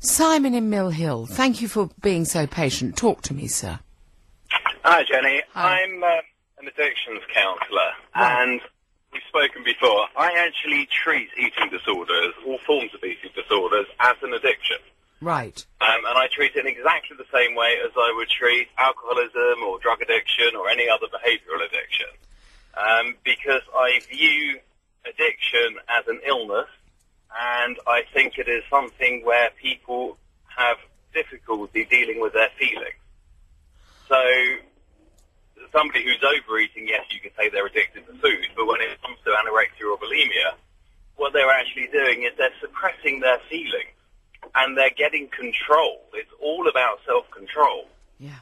Simon in Mill Hill, thank you for being so patient. Talk to me, sir. Hi, Jenny. Hi. I'm an addictions counsellor, Right. and we've spoken before. I actually treat eating disorders, all forms of eating disorders, as an addiction. Right. And I treat it in exactly the same way as I would treat alcoholism or drug addiction or any other behavioural addiction. Because I view addiction as an illness, and I think it is something where people have difficulty dealing with their feelings. So somebody who's overeating, yes, you could say they're addicted to food, but when it comes to anorexia or bulimia, what they're actually doing is they're suppressing their feelings, and they're getting control. It's all about self-control. Yeah.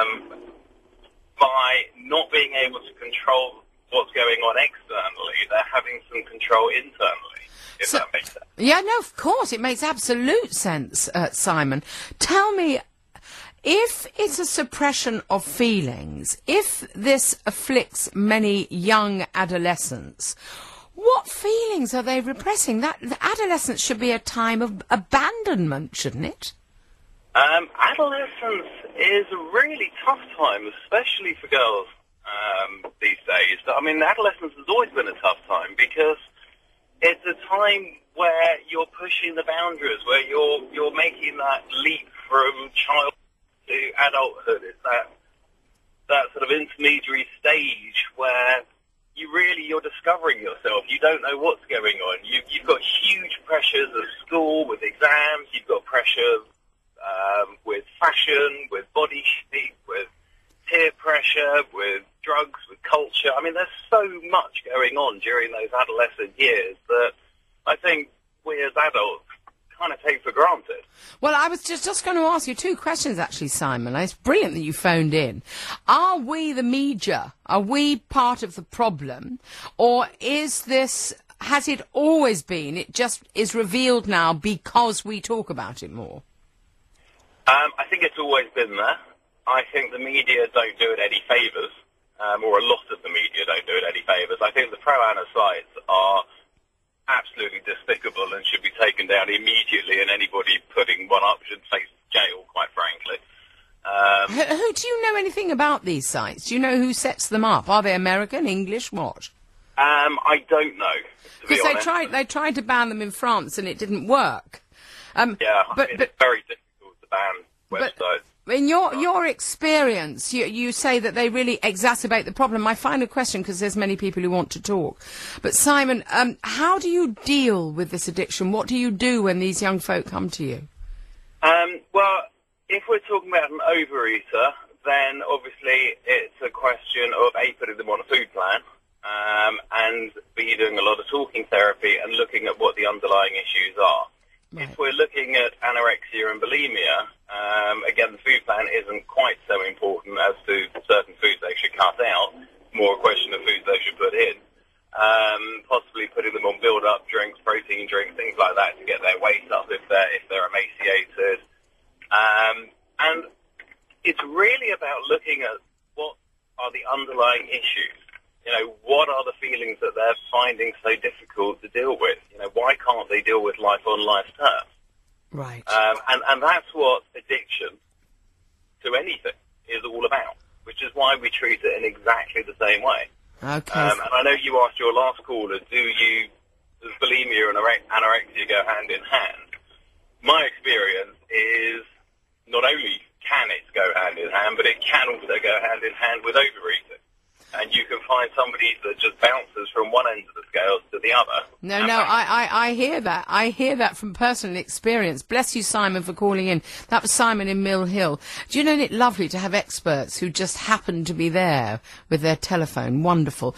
By not being able to control what's going on externally, they're having some control internally, if that makes sense. Yeah, no, of course, it makes absolute sense, Simon. Tell me, if it's a suppression of feelings, if this afflicts many young adolescents, what feelings are they repressing? That adolescence should be a time of abandonment, shouldn't it? Adolescence is a really tough time, especially for girls these days. I mean, adolescence has always been a tough time because it's a time where you're pushing the boundaries, where you're making that leap from child to adulthood. It's that sort of intermediary stage where you're discovering yourself. You don't know what's going on. You've got huge pressures of school with exams. You've got pressure with fashion, with body shape, with peer pressure, with drugs, with culture. I mean, there's so much going on during those adolescent years that I think we as adults kind of take for granted. Well, I was just going to ask you two questions, actually, Simon. It's brilliant that you phoned in. Are we, the media, are we part of the problem? Or has it always been, it just is revealed now because we talk about it more? I think it's always been there. I think the media don't do it any favours, or a lot of the media don't do it any favours. I think the pro-Anna sites are absolutely despicable and should be taken down immediately, and anybody putting one up should face jail, quite frankly. Who do you know anything about these sites? Do you know who sets them up? Are they American, English, what? I don't know, to be Because honest. they tried to ban them in France and it didn't work. It's very difficult to ban websites. In your experience, you say that they really exacerbate the problem. My final question, because there's many people who want to talk. But Simon, how do you deal with this addiction? What do you do when these young folk come to you? Well, if we're talking about an overeater, then obviously it's a question of A, putting them on a food plan, and B, doing a lot of talking therapy and looking at what the underlying issues are. Right. If we're looking at anorexia and bulimia, again, the food plan isn't quite so important as to certain foods they should cut out. It's more a question of foods they should put in. Possibly putting them on build-up drinks, protein drinks, things like that to get their weight up if they're emaciated. And it's really about looking at what are the underlying issues. You know, what are the feelings that they're finding so difficult to deal with? You know, why can't they deal with life on life's terms? Right. And that's what addiction to anything is all about, which is why we treat it in exactly the same way. Okay. And I know you asked your last caller, does bulimia and anorexia go hand in hand? My experience is not only can it go hand in hand, but it can also go hand in hand with overeating. And you can find somebody that just bounces from one end of the scale to the other. No, I hear that. I hear that from personal experience. Bless you, Simon, for calling in. That was Simon in Mill Hill. Do you know, isn't it lovely to have experts who just happen to be there with their telephone? Wonderful.